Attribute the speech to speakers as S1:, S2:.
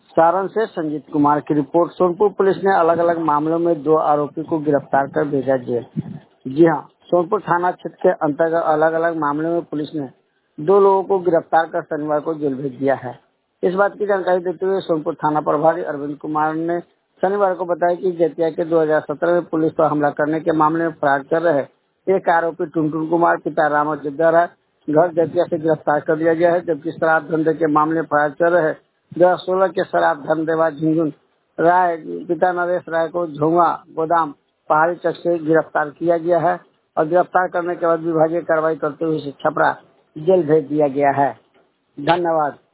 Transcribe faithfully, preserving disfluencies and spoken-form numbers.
S1: सारण से संजीत कुमार की report. Sonpur police ने अलग अलग मामलों में दो आरोपी को गिरफ्तार कर भेजा जेल। जी हां, सोनपुर थाना क्षेत्र के अंतर्गत अलग अलग मामलों में पुलिस ने दो लोगों को गिरफ्तार कर शनिवार को जेल भेज दिया है। इस बात की जानकारी देते हुए सोनपुर थाना प्रभारी अरविंद कुमार ने शनिवार को बताया कि जैतिया के दो हज़ार सत्रह में पुलिस पर हमला करने के मामले में फरार कर रहे एक आरोपी टुनटुन कुमार पिता राम जद्दारा घर जैतिया से गिरफ्तार कर दिया गया है, जबकि शराब धंधे के मामले में फरार कर रहे दो हजार सोलह के शराब धंधेबाज झुंझुन राय पिता नरेश राय को झोंगा गोदाम पहाड़ी चक से गिरफ्तार किया गया है और गिरफ्तार करने के बाद विभागीय कार्रवाई करते हुए छपरा जेल भेज दिया गया है। धन्यवाद।